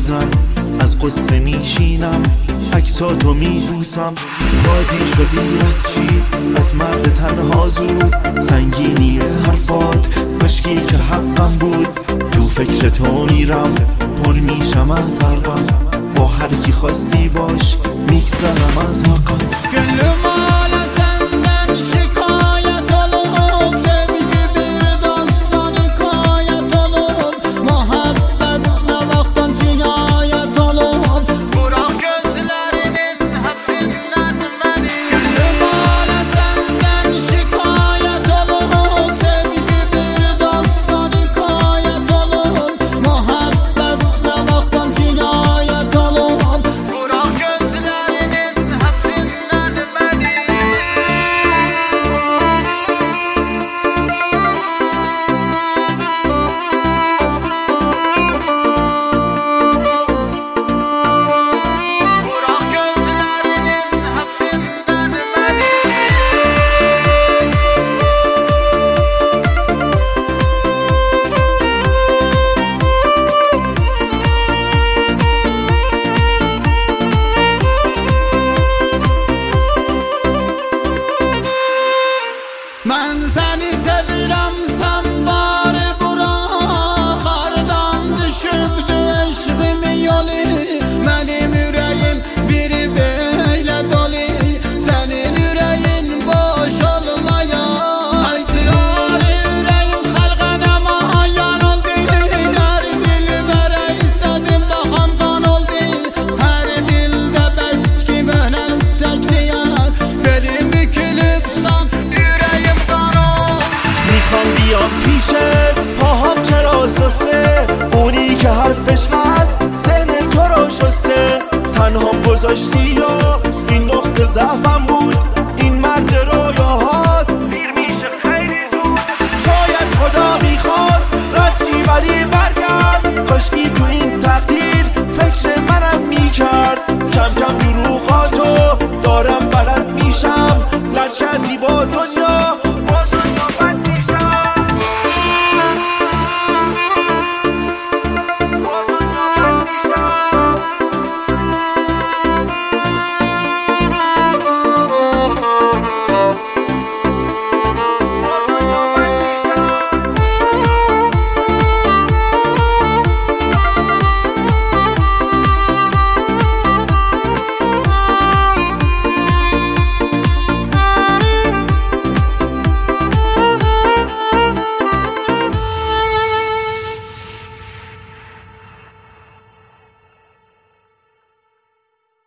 میسوزم، از قصه میشینم، عکساتو میبوسم. بازی شدی چی از مرد تنها زود، سنگینی حرفات مشکی که حقم بود. تو فکر تو میرم، پر میشم از هر غم، با هر کی خواستی باش میگذرم از حقم. Mən səni sevirəm, sən bari bura. Xardan düşübdü eşqimin yolu, mənim ürəyim bir belə dolu. Sənin ürəyin boş olmaya, Aysiyali ürəyim xalqana mahayan oldu. Hər dilbərə istədim baxamdan oldu, hər dildə bəs ki məhnət çəkdiyər. Belim bükülüb san میخوام بیام پیشت، پاهم چرا سسته، اونی که حرفش هست ذهن تو رو شسته. تنهام گذاشتی یا این نقطه ضعفم بود.